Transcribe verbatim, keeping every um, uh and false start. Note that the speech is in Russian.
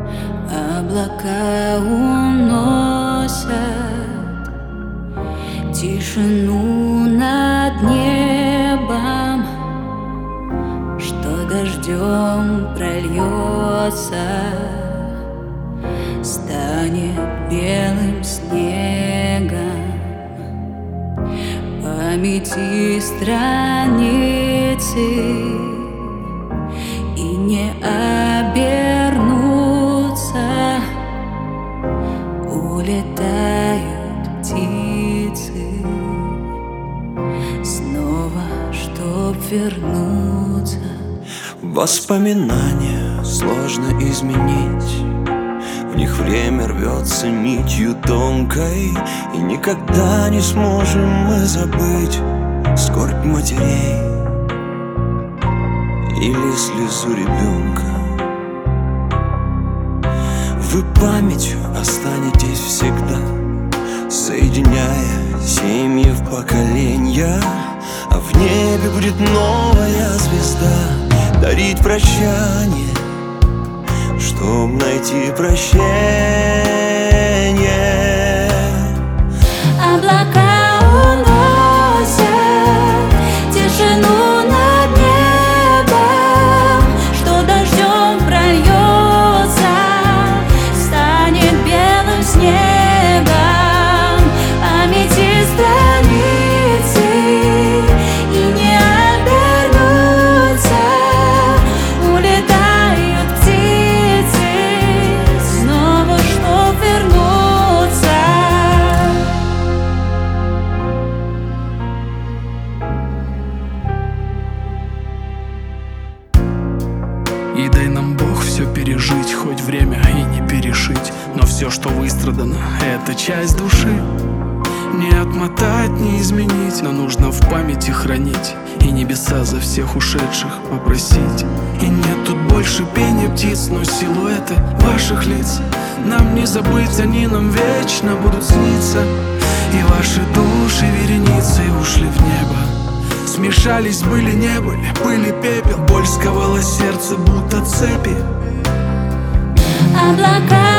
Облака уносят тишину над небом, что дождем прольется, станет белым снегом. Памяти страницы и не обернуться, улетают птицы снова, чтоб вернуться. Воспоминания сложно изменить, в них время рвется нитью тонкой, и никогда не сможем мы забыть скорбь матерей или слезу ребенка. Вы памятью останетесь всегда, соединяя семьи в поколения, а в небе будет новая звезда дарить прощание, чтоб найти прощение. Облака уносят тишину над небом, что дождем прольется, станет белым снегом. Памяти страницы и не обернуться, улетают птицы снова, чтоб вернуться. И дай нам Бог все пережить, хоть время и не перешить, но все, что выстрадано, это часть души. Не отмотать, не изменить, но нужно в памяти хранить и небеса за всех ушедших попросить. И нет тут больше пения птиц, но силуэты ваших лиц нам не забыть, они нам вечно будут сниться. И ваши души вереницей ушли в небо, смешались, были, не были, пыль и пепел, боль сковала сердце, будто цепи. Облака